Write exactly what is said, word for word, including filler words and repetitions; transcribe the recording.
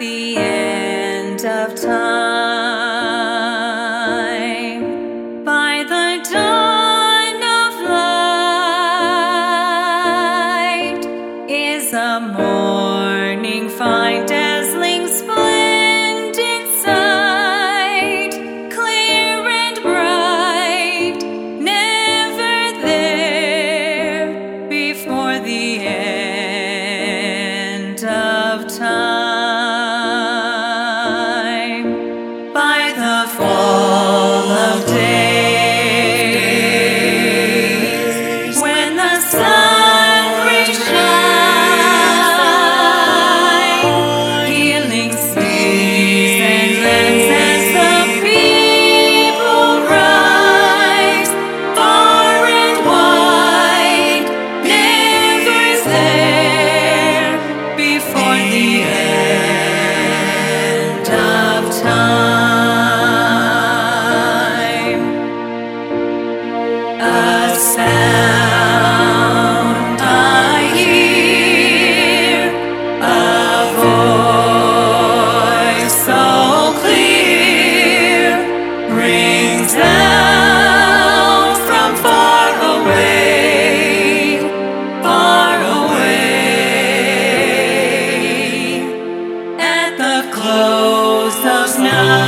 the end of time, by the dawn of light, is a morning fine, dazzling, splendid sight, clear and bright, never there before the end of time, by the fall of day, when the sun rays shine, healing seas and lands as the people rise, far and wide, never there before the end of time. A sound I hear, a voice so clear, rings out from far away, far away, at the close of night.